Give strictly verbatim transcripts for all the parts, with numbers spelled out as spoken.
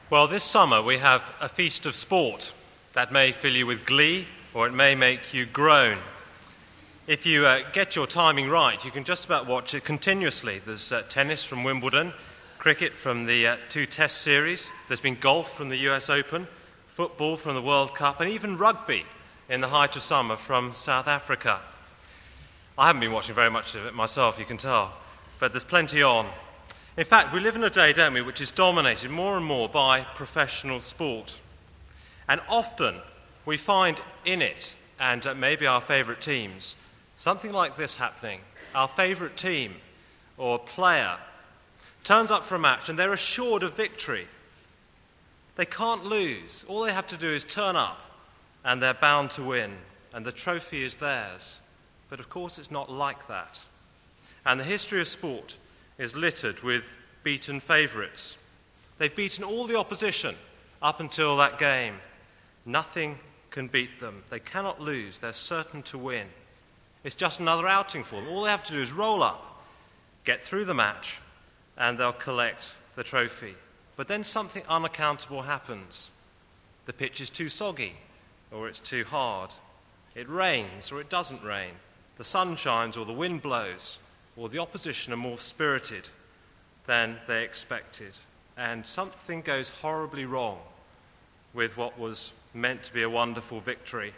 Well, this summer we have a feast of sport that may fill you with glee or it may make you groan. If you uh, get your timing right, you can just about watch it continuously. There's uh, tennis from Wimbledon, cricket from the uh, two Test series, there's been golf from the U S Open, football from the World Cup, and even rugby in the height of summer from South Africa. I haven't been watching very much of it myself, you can tell, but there's plenty on. In fact, we live in a day, don't we, which is dominated more and more by professional sport. And often we find in it, and uh, maybe our favourite teams, something like this happening. Our favourite team or player turns up for a match and they're assured of victory. They can't lose. All they have to do is turn up and they're bound to win, and the trophy is theirs. But of course it's not like that. And the history of sport is littered with beaten favourites. They've beaten all the opposition up until that game. Nothing can beat them. They cannot lose. They're certain to win. It's just another outing for them. All they have to do is roll up, get through the match, and they'll collect the trophy. But then something unaccountable happens. The pitch is too soggy, or it's too hard. It rains, or it doesn't rain. The sun shines, or the wind blows, or the opposition are more spirited than they expected. And something goes horribly wrong with what was meant to be a wonderful victory.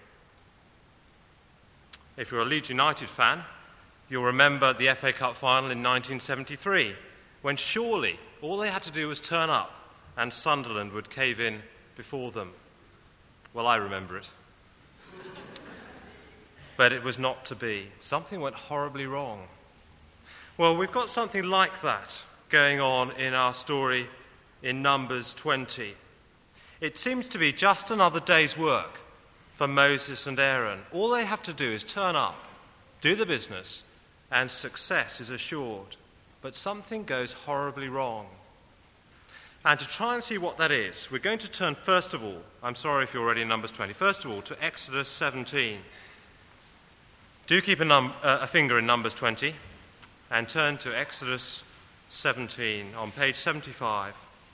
If you're a Leeds United fan, you'll remember the F A Cup final in nineteen seventy-three, when surely all they had to do was turn up and Sunderland would cave in before them. Well, I remember it. But it was not to be. Something went horribly wrong. Well, we've got something like that going on in our story in Numbers twenty. It seems to be just another day's work for Moses and Aaron. All they have to do is turn up, do the business, and success is assured. But something goes horribly wrong. And to try and see what that is, we're going to turn first of all, I'm sorry if you're already in Numbers twenty, first of all to Exodus seventeen. Do keep a, num- uh, a finger in Numbers twenty and turn to Exodus seventeen on page seventy-five.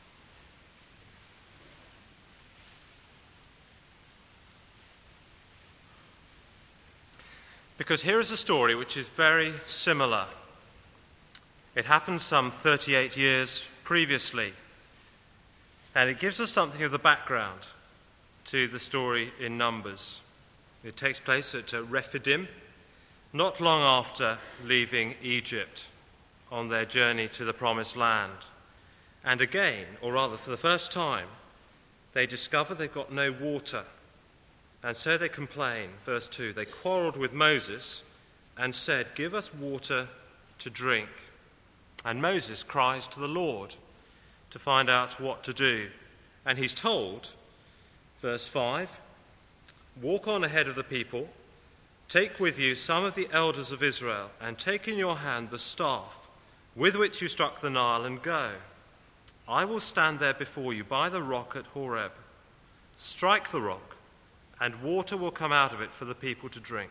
Because here is a story which is very similar. It happened some thirty-eight years previously, and it gives us something of the background to the story in Numbers. It takes place at uh, Rephidim, not long after leaving Egypt on their journey to the Promised Land. And again, or rather for the first time, they discover they've got no water. And so they complain. Verse two, they quarrelled with Moses and said, "Give us water to drink." And Moses cries to the Lord to find out what to do. And he's told, verse five, "Walk on ahead of the people, take with you some of the elders of Israel, and take in your hand the staff with which you struck the Nile, and go. I will stand there before you by the rock at Horeb. Strike the rock, and water will come out of it for the people to drink."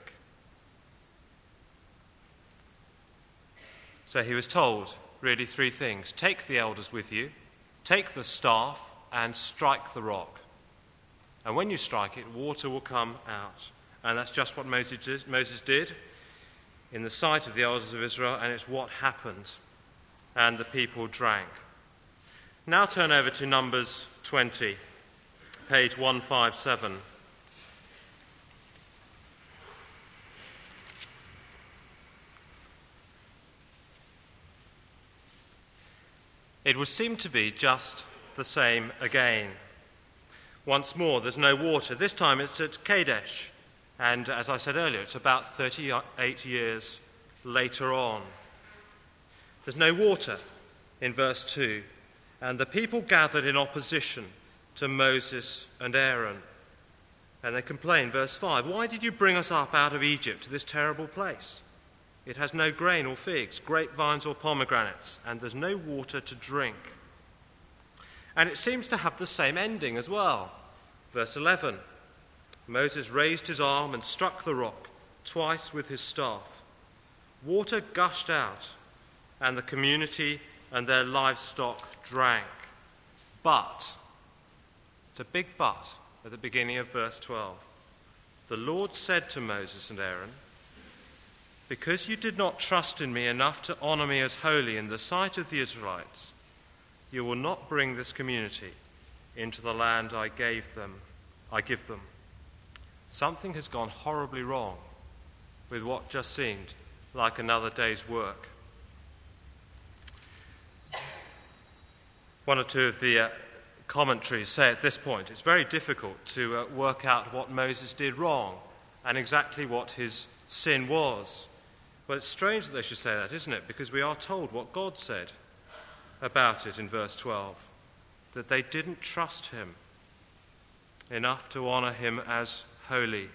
So he was told really three things. Take the elders with you, take the staff, and strike the rock. And when you strike it, water will come out. And that's just what Moses did in the sight of the elders of Israel, and it's what happened. And the people drank. Now turn over to Numbers twenty, page one fifty-seven. It would seem to be just the same again. Once more, there's no water. This time it's at Kadesh. And as I said earlier, it's about thirty-eight years later on. There's no water in verse two. And the people gathered in opposition to Moses and Aaron. And they complain, verse five, "Why did you bring us up out of Egypt to this terrible place? It has no grain or figs, grapevines or pomegranates, and there's no water to drink." And it seems to have the same ending as well. Verse eleven, "Moses raised his arm and struck the rock twice with his staff. Water gushed out, and the community and their livestock drank. But It's a big but at the beginning of verse twelve. The Lord said to Moses and Aaron, "Because you did not trust in me enough to honor me as holy in the sight of the Israelites, you will not bring this community into the land I gave them, I give them." Something has gone horribly wrong with what just seemed like another day's work. One or two of the uh, commentaries say at this point it's very difficult to uh, work out what Moses did wrong and exactly what his sin was. Well, it's strange that they should say that, isn't it? Because we are told what God said about it in verse twelve, that they didn't trust him enough to honor him as holy.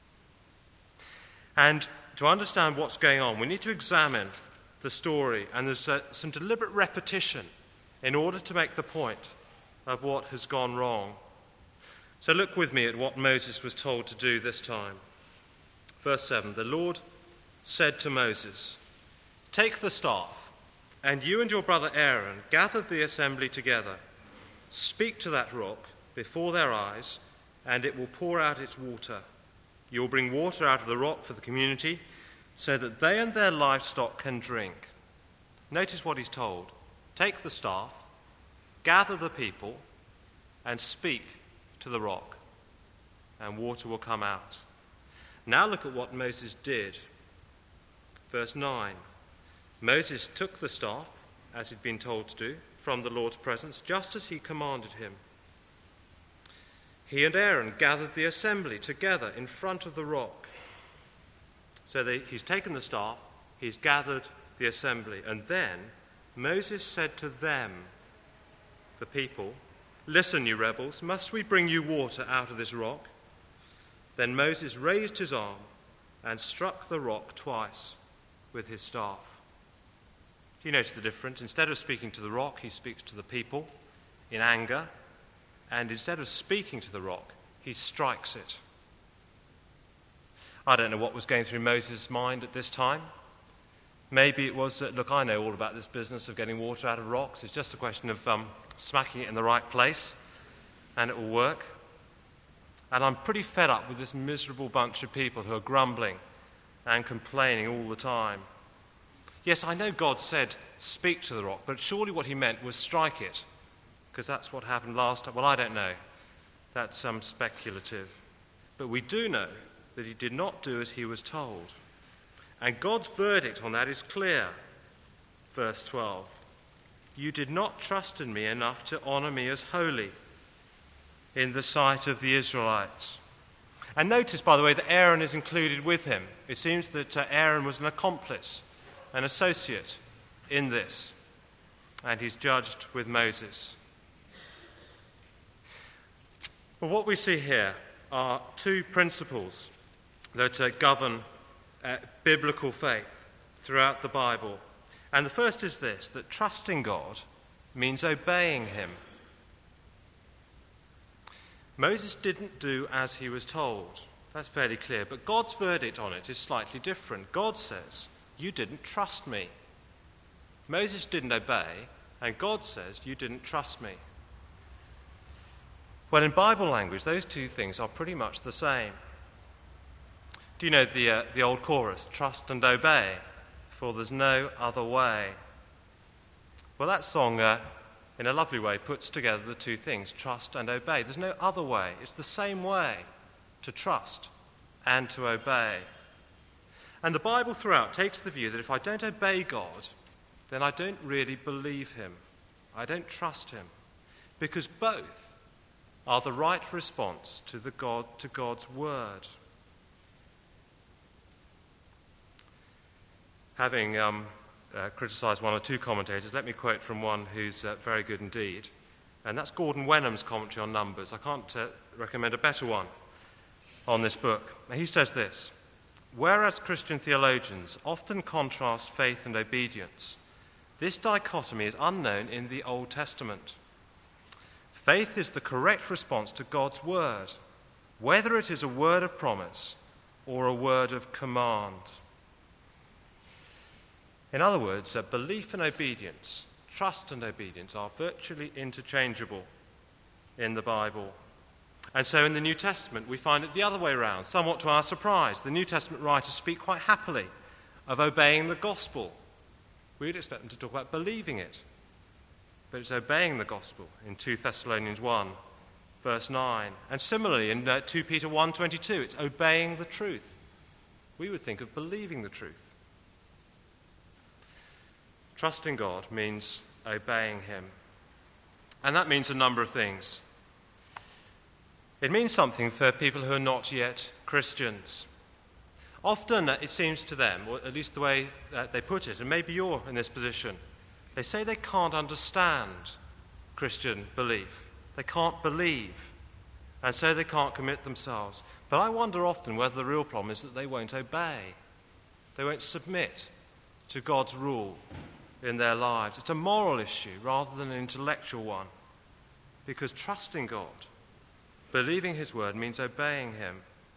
And to understand what's going on, we need to examine the story, and there's uh, some deliberate repetition in order to make the point of what has gone wrong. So look with me at what Moses was told to do this time. Verse seven, the Lord said to Moses, "Take the staff, and you and your brother Aaron gather the assembly together. Speak to that rock before their eyes, and it will pour out its water. You will bring water out of the rock for the community, so that they and their livestock can drink." Notice what he's told. Take the staff, gather the people, and speak to the rock, and water will come out. Now look at what Moses did. Verse nine, Moses took the staff, as he'd been told to do, from the Lord's presence, just as he commanded him. He and Aaron gathered the assembly together in front of the rock. So they, he's taken the staff, he's gathered the assembly, and then Moses said to them, the people, "Listen, you rebels, must we bring you water out of this rock?" Then Moses raised his arm and struck the rock twice with his staff. Do you notice the difference? Instead of speaking to the rock, he speaks to the people in anger, and instead of speaking to the rock, he strikes it. I don't know what was going through Moses' mind at this time. Maybe it was that, look, I know all about this business of getting water out of rocks. It's just a question of um, smacking it in the right place, and it will work. And I'm pretty fed up with this miserable bunch of people who are grumbling and complaining all the time. Yes, I know God said, speak to the rock, but surely what he meant was strike it, because that's what happened last time. Well, I don't know. That's um, speculative. But we do know that he did not do as he was told. And God's verdict on that is clear. Verse twelve, "You did not trust in me enough to honor me as holy in the sight of the Israelites." And notice, by the way, that Aaron is included with him. It seems that uh, Aaron was an accomplice, an associate in this, and he's judged with Moses. Well, what we see here are two principles that uh, govern uh, biblical faith throughout the Bible. And the first is this, that trusting God means obeying him. Moses didn't do as he was told. That's fairly clear. But God's verdict on it is slightly different. God says, "You didn't trust me." Moses didn't obey, and God says, "You didn't trust me." Well, in Bible language, those two things are pretty much the same. Do you know the, uh, the old chorus, "Trust and obey, for there's no other way"? Well, that song, uh, in a lovely way, puts together the two things, trust and obey. There's no other way. It's the same way to trust and to obey. And the Bible throughout takes the view that if I don't obey God, then I don't really believe him. I don't trust him. Because both are the right response to the God to God's word. Having um, uh, criticised one or two commentators, let me quote from one who's uh, very good indeed. And that's Gordon Wenham's commentary on Numbers. I can't uh, recommend a better one on this book. He says this: "Whereas Christian theologians often contrast faith and obedience, this dichotomy is unknown in the Old Testament. Faith is the correct response to God's word, whether it is a word of promise or a word of command." In other words, uh, belief and obedience, trust and obedience are virtually interchangeable in the Bible. And so in the New Testament, we find it the other way around, somewhat to our surprise. The New Testament writers speak quite happily of obeying the gospel. We'd expect them to talk about believing it. But it's obeying the gospel in two Thessalonians one, verse nine. And similarly in uh, two Peter one twenty-two, it's obeying the truth. We would think of believing the truth. Trusting God means obeying him. And that means a number of things. It means something for people who are not yet Christians. Often uh, it seems to them, or at least the way uh, they put it, and maybe you're in this position, they say they can't understand Christian belief. They can't believe, and so they can't commit themselves. But I wonder often whether the real problem is that they won't obey. They won't submit to God's rule in their lives. It's a moral issue rather than an intellectual one, because trusting God, believing his word, means obeying him.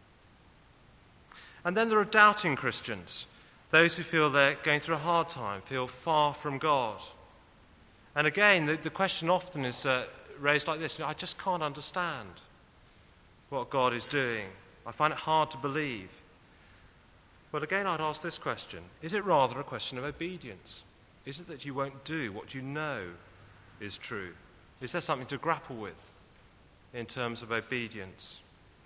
And then there are doubting Christians, those who feel they're going through a hard time, feel far from God. And again, the, the question often is uh, raised like this: I just can't understand what God is doing. I find it hard to believe. Well, again, I'd ask this question: is it rather a question of obedience? Is it that you won't do what you know is true? Is there something to grapple with in terms of obedience?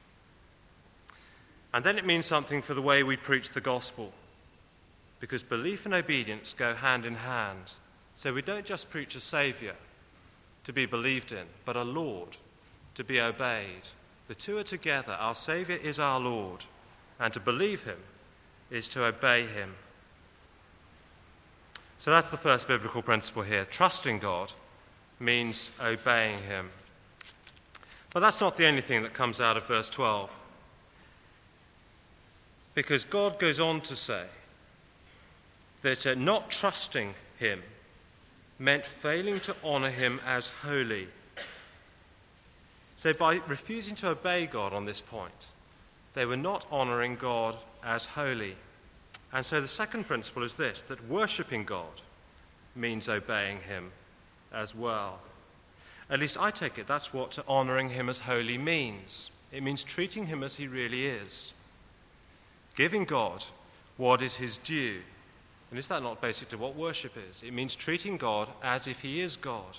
And then it means something for the way we preach the gospel, because belief and obedience go hand in hand. So we don't just preach a Saviour to be believed in, but a Lord to be obeyed. The two are together. Our Saviour is our Lord, and to believe him is to obey him. So that's the first biblical principle here. Trusting God means obeying him. But that's not the only thing that comes out of verse twelve. Because God goes on to say that uh, not trusting him meant failing to honour him as holy. So by refusing to obey God on this point, they were not honouring God as holy. And so the second principle is this, that worshipping God means obeying him as well. At least I take it that's what honouring him as holy means. It means treating him as he really is. Giving God what is his due. And is that not basically what worship is? It means treating God as if he is God.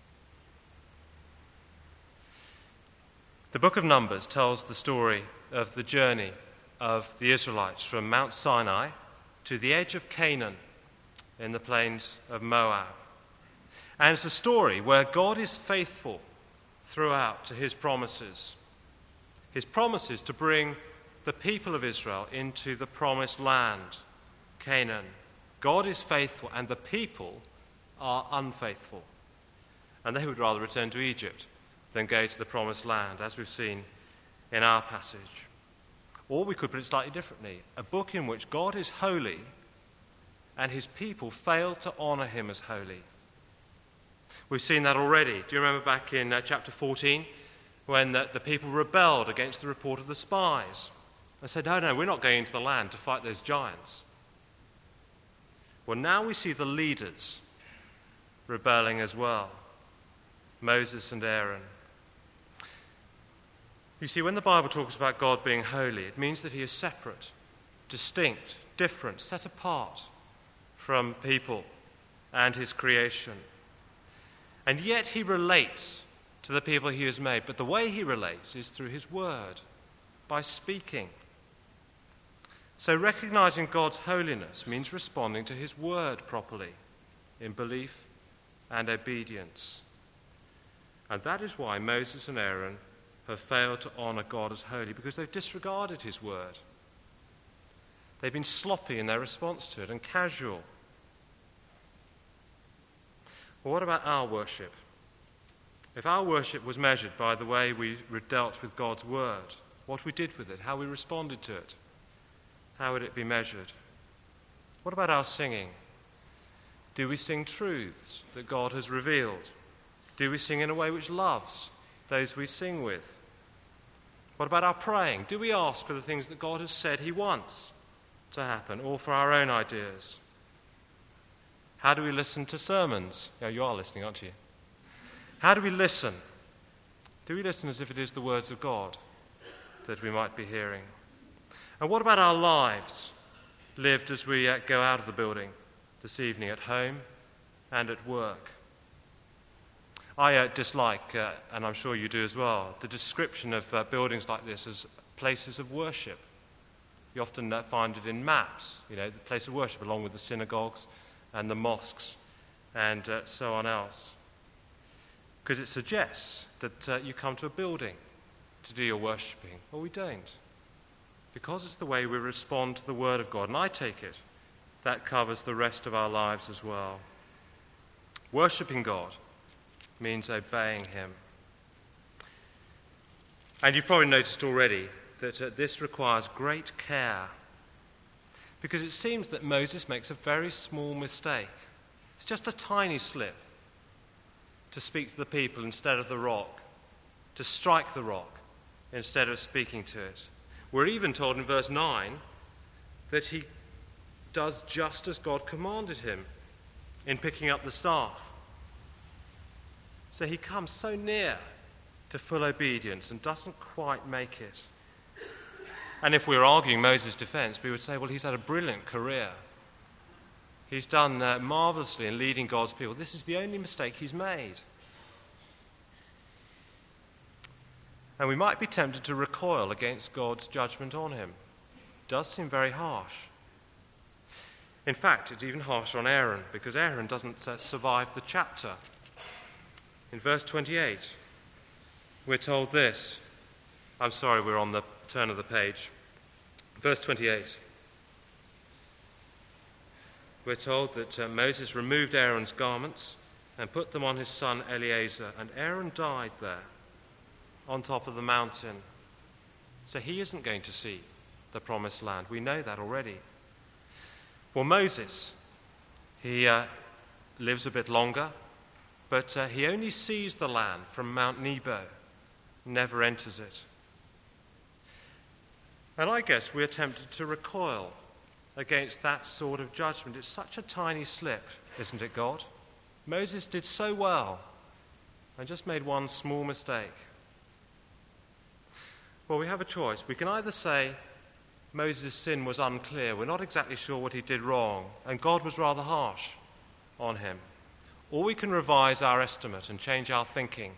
The book of Numbers tells the story of the journey of the Israelites from Mount Sinai to the edge of Canaan in the plains of Moab. And it's a story where God is faithful throughout to his promises. His promises to bring the people of Israel into the promised land, Canaan. God is faithful and the people are unfaithful. And they would rather return to Egypt than go to the promised land, as we've seen in our passage. Or we could put it slightly differently. A book in which God is holy and his people fail to honour him as holy. We've seen that already. Do you remember back in uh, chapter fourteen when the, the people rebelled against the report of the spies? They said, no, no, we're not going into the land to fight those giants. Well, now we see the leaders rebelling as well. Moses and Aaron. You see, when the Bible talks about God being holy, it means that he is separate, distinct, different, set apart from people and his creation. And yet he relates to the people he has made. But the way he relates is through his word, by speaking. So recognizing God's holiness means responding to his word properly, in belief and obedience. And that is why Moses and Aaron have failed to honor God as holy, because they've disregarded his word. They've been sloppy in their response to it and casual. Well, what about our worship? If our worship was measured by the way we dealt with God's word, what we did with it, how we responded to it, how would it be measured? What about our singing? Do we sing truths that God has revealed? Do we sing in a way which loves those we sing with? What about our praying? Do we ask for the things that God has said he wants to happen, or for our own ideas? How do we listen to sermons? Yeah, you are listening, aren't you? How do we listen Do we listen as if it is the words of God that we might be hearing? And what about our lives, lived as we uh, go out of the building this evening, at home and at work? I uh, dislike, uh, and I'm sure you do as well, the description of uh, buildings like this as places of worship. You often uh, find it in maps, you know, the place of worship, along with the synagogues and the mosques and uh, so on else. Because it suggests that uh, you come to a building to do your worshipping. Well, we don't. Because it's the way we respond to the Word of God. And I take it that covers the rest of our lives as well. Worshipping God means obeying him. And you've probably noticed already that uh, this requires great care, because it seems that Moses makes a very small mistake. It's just a tiny slip to speak to the people instead of the rock, to strike the rock instead of speaking to it. We're even told in verse nine that he does just as God commanded him in picking up the staff. So he comes so near to full obedience and doesn't quite make it. And if we were arguing Moses' defense, we would say, well, he's had a brilliant career. He's done uh, marvelously in leading God's people. This is the only mistake he's made. And we might be tempted to recoil against God's judgment on him. It does seem very harsh. In fact, it's even harsher on Aaron, because Aaron doesn't uh, survive the chapter. In verse twenty-eight, we're told this. I'm sorry, we're on the turn of the page. Verse twenty-eight. We're told that uh, Moses removed Aaron's garments and put them on his son Eleazar, and Aaron died there on top of the mountain. So he isn't going to see the promised land. We know that already. Well, Moses, he uh, lives a bit longer, but uh, he only sees the land from Mount Nebo, never enters it. And I guess we're tempted to recoil against that sort of judgment. It's such a tiny slip, isn't it, God? Moses did so well and just made one small mistake. Well, we have a choice. We can either say Moses' sin was unclear, we're not exactly sure what he did wrong, and God was rather harsh on him. Or we can revise our estimate and change our thinking.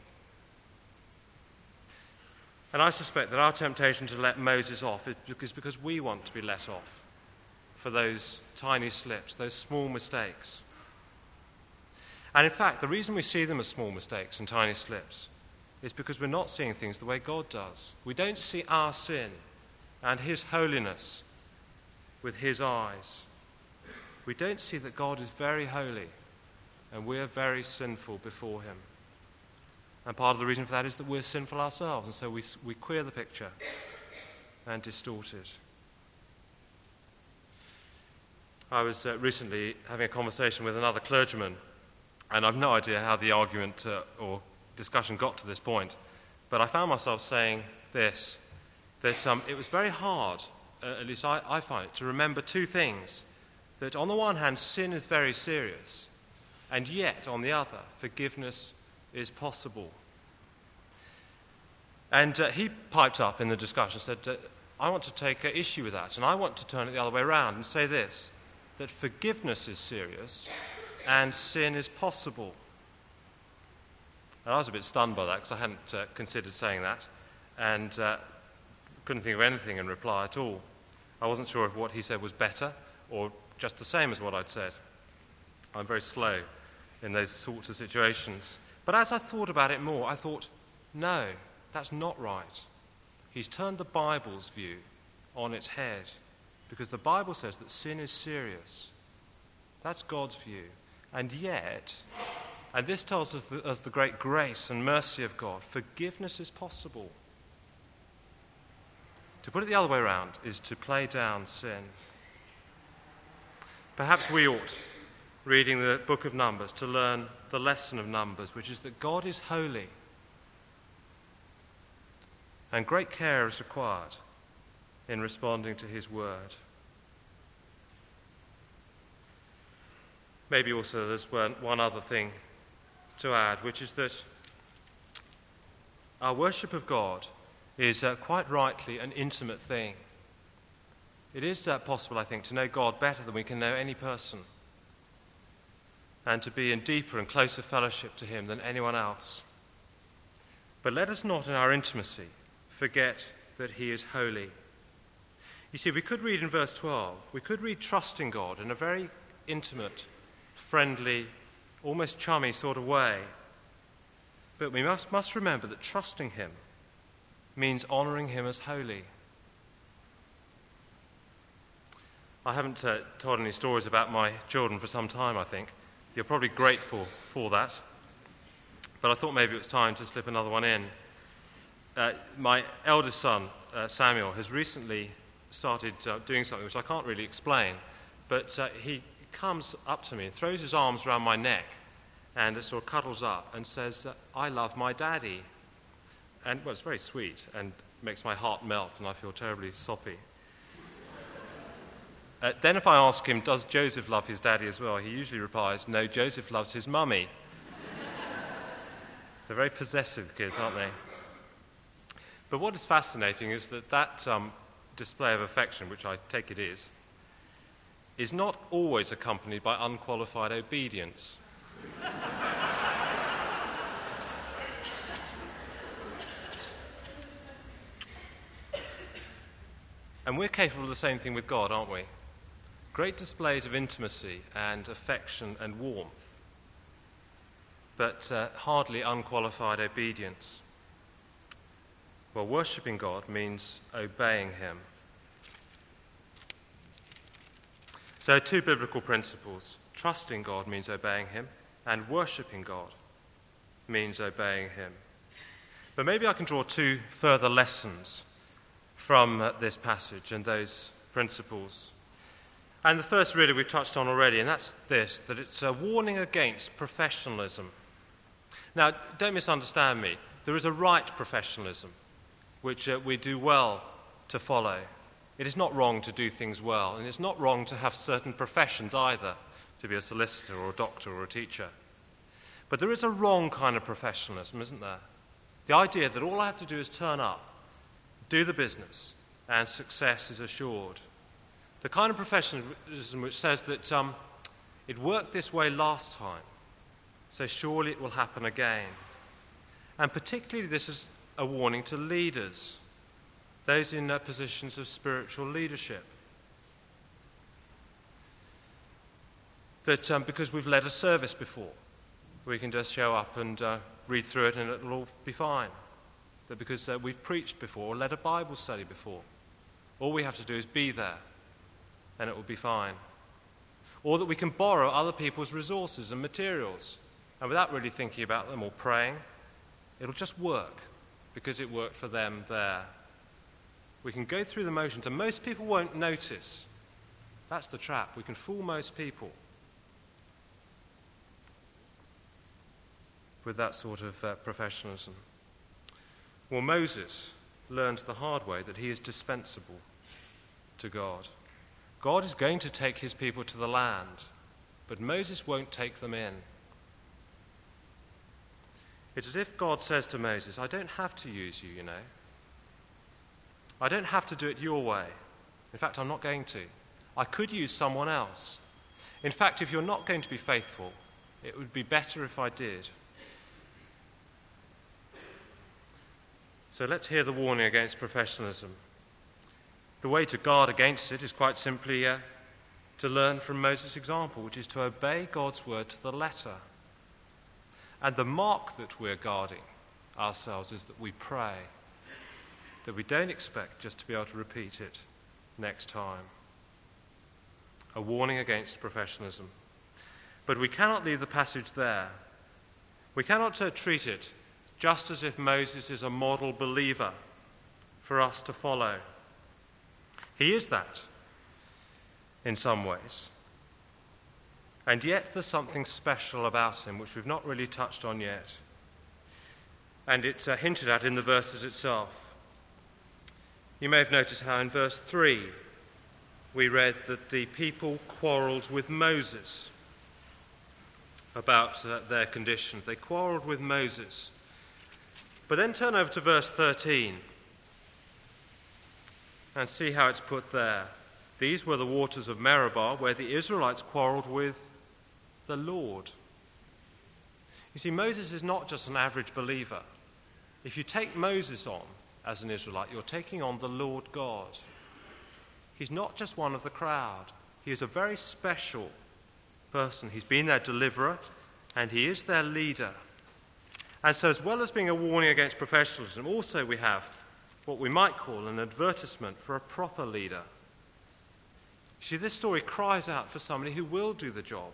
And I suspect that our temptation to let Moses off is because we want to be let off for those tiny slips, those small mistakes. And in fact, the reason we see them as small mistakes and tiny slips is because we're not seeing things the way God does. We don't see our sin and his holiness with his eyes. We don't see that God is very holy and we're very sinful before him. And part of the reason for that is that we're sinful ourselves, and so we, we queer the picture and distort it. I was uh, recently having a conversation with another clergyman, and I've no idea how the argument uh, or discussion got to this point, but I found myself saying this, that um, it was very hard, uh, at least I, I find it, to remember two things. That on the one hand, sin is very serious, and yet, on the other, forgiveness is possible. And uh, he piped up in the discussion and said, uh, I want to take uh, issue with that, and I want to turn it the other way around and say this, that forgiveness is serious and sin is possible. And I was a bit stunned by that because I hadn't uh, considered saying that, and uh, couldn't think of anything in reply at all. I wasn't sure if what he said was better or just the same as what I'd said. I'm very slow in those sorts of situations. But as I thought about it more, I thought, no, that's not right. He's turned the Bible's view on its head, because the Bible says that sin is serious. That's God's view. And yet, and this tells us the, of the great grace and mercy of God, forgiveness is possible. To put it the other way around is to play down sin. Perhaps we ought, reading the book of Numbers, to learn the lesson of Numbers, which is that God is holy. And great care is required in responding to his word. Maybe also there's one, one other thing to add, which is that Our worship of God is uh, quite rightly an intimate thing. It is uh, possible, I think, to know God better than we can know any person, and to be in deeper and closer fellowship to him than anyone else. But let us not in our intimacy forget that he is holy. You see, we could read in verse twelve, we could read trusting God in a very intimate, friendly, almost chummy sort of way. But we must, must remember that trusting him means honouring him as holy. I haven't uh, told any stories about my children for some time, I think. You're probably grateful for that. But I thought maybe it was time to slip another one in. Uh, my eldest son, uh, Samuel, has recently started uh, doing something which I can't really explain, but uh, he comes up to me and throws his arms around my neck and sort of cuddles up and says, uh, I love my daddy. And, well, it's very sweet and makes my heart melt and I feel terribly soppy. Uh, then if I ask him, does Joseph love his daddy as well, he usually replies, no, Joseph loves his mummy. They're very possessive kids, aren't they? But what is fascinating is that that um, display of affection, which I take it is, is not always accompanied by unqualified obedience. And we're capable of the same thing with God, aren't we? Great displays of intimacy and affection and warmth, but uh, hardly unqualified obedience. Well, worshipping God means obeying him. So two biblical principles. Trusting God means obeying him, and worshipping God means obeying him. But maybe I can draw two further lessons from uh, this passage and those principles. And the first really we've touched on already, and that's this, that it's a warning against professionalism. Now, don't misunderstand me. There is a right professionalism, which uh, we do well to follow. It is not wrong to do things well, and it's not wrong to have certain professions either, to be a solicitor or a doctor or a teacher. But there is a wrong kind of professionalism, isn't there? The idea that all I have to do is turn up, do the business, and success is assured. The kind of professionalism which says that um, it worked this way last time, so surely it will happen again. And particularly this is a warning to leaders, those in uh, positions of spiritual leadership. That um, because we've led a service before, we can just show up and uh, read through it and it'll all be fine. That because uh, we've preached before or led a Bible study before, all we have to do is be there and it will be fine. Or that we can borrow other people's resources and materials, and without really thinking about them or praying, it'll just work because it worked for them there. We can go through the motions and most people won't notice. That's the trap. We can fool most people with that sort of uh, professionalism. Well, Moses learned the hard way that he is dispensable to God. God is going to take his people to the land, but Moses won't take them in. It's as if God says to Moses, I don't have to use you, you know. I don't have to do it your way. In fact, I'm not going to. I could use someone else. In fact, if you're not going to be faithful, it would be better if I did. So let's hear the warning against professionalism. The way to guard against it is quite simply uh, to learn from Moses' example, which is to obey God's word to the letter. And the mark that we're guarding ourselves is that we pray, that we don't expect just to be able to repeat it next time. A warning against professionalism. But we cannot leave the passage there. We cannot uh, treat it just as if Moses is a model believer for us to follow. He is that in some ways. And yet there's something special about him which we've not really touched on yet. And it's uh, hinted at in the verses itself. You may have noticed how in verse three we read that the people quarrelled with Moses about uh, their conditions. They quarrelled with Moses. But then turn over to verse thirteen and see how it's put there. These were the waters of Meribah, where the Israelites quarreled with the Lord. You see, Moses is not just an average believer. If you take Moses on as an Israelite, you're taking on the Lord God. He's not just one of the crowd. He is a very special person. He's been their deliverer, and he is their leader. And so, as well as being a warning against professionalism, also we have what we might call an advertisement for a proper leader. You see, this story cries out for somebody who will do the job.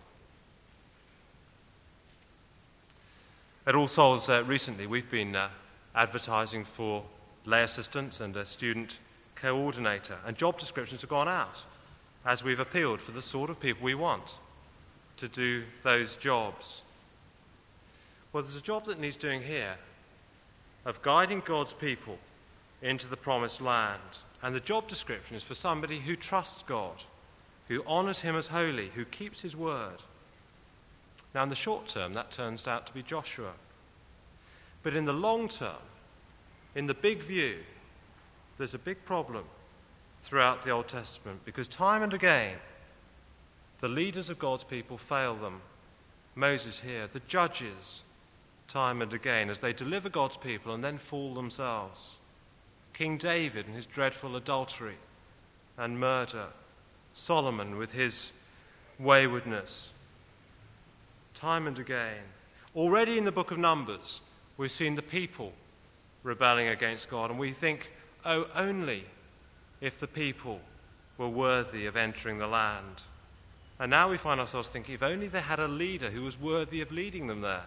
At All Souls uh, recently, we've been uh, advertising for lay assistants and a student coordinator, and job descriptions have gone out as we've appealed for the sort of people we want to do those jobs. Well, there's a job that needs doing here of guiding God's people into the promised land. And the job description is for somebody who trusts God, who honours him as holy, who keeps his word. Now, in the short term, that turns out to be Joshua. But in the long term, in the big view, there's a big problem throughout the Old Testament, because time and again, the leaders of God's people fail them. Moses here, the judges, time and again, as they deliver God's people and then fall themselves. King David and his dreadful adultery and murder. Solomon with his waywardness. Time and again. Already in the book of Numbers, we've seen the people rebelling against God, and we think, oh, only if the people were worthy of entering the land. And now we find ourselves thinking, if only they had a leader who was worthy of leading them there.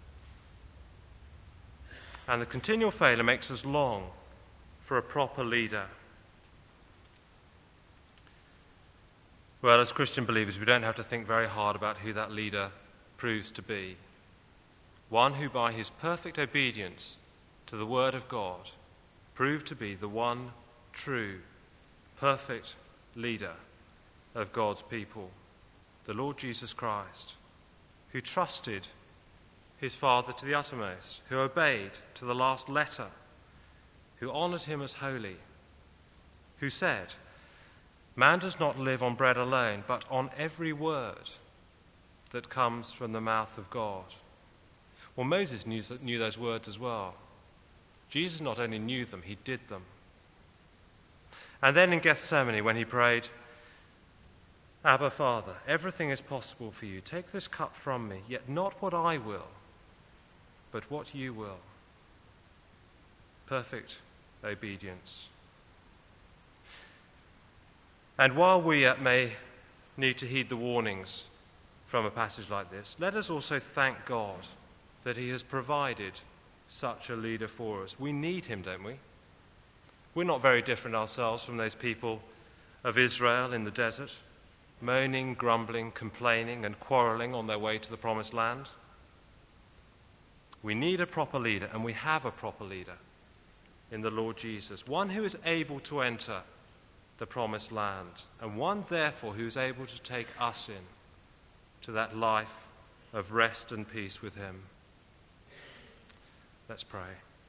And the continual failure makes us long for a proper leader. Well, as Christian believers, we don't have to think very hard about who that leader proves to be. One who by his perfect obedience to the word of God proved to be the one true, perfect leader of God's people, the Lord Jesus Christ, who trusted his Father to the uttermost, who obeyed to the last letter, who honoured him as holy, who said, "Man does not live on bread alone, but on every word that comes from the mouth of God." Well, Moses knew, knew those words as well. Jesus not only knew them, he did them. And then in Gethsemane, when he prayed, "Abba, Father, everything is possible for you. Take this cup from me, yet not what I will, but what you will." Perfect obedience. And while we uh, may need to heed the warnings from a passage like this, let us also thank God that he has provided such a leader for us. We need him, don't we? We're not very different ourselves from those people of Israel in the desert, moaning, grumbling, complaining, and quarrelling on their way to the promised land. We need a proper leader, and we have a proper leader in the Lord Jesus, one who is able to enter the promised land, and one, therefore, who is able to take us in to that life of rest and peace with him. Let's pray.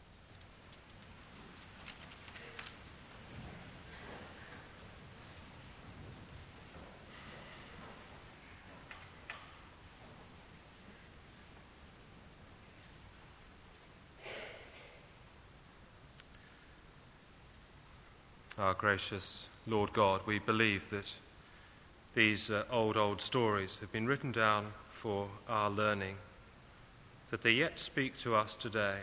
Our gracious Lord God, we believe that these uh, old, old stories have been written down for our learning, that they yet speak to us today.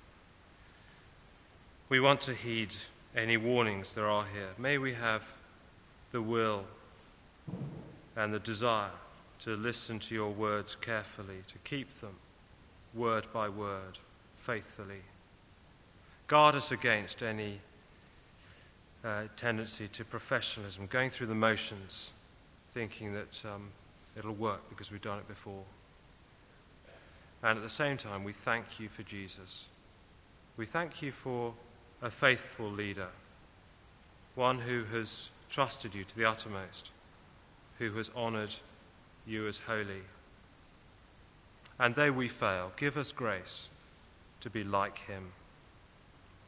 We want to heed any warnings there are here. May we have the will and the desire to listen to your words carefully, to keep them word by word, faithfully. Guard us against any Uh, tendency to professionalism, going through the motions, thinking that um, it'll work because we've done it before. And at the same time, we thank you for Jesus. We thank you for a faithful leader, one who has trusted you to the uttermost, who has honoured you as holy. And though we fail, give us grace to be like him.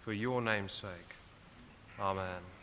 for your name's sake. Amen.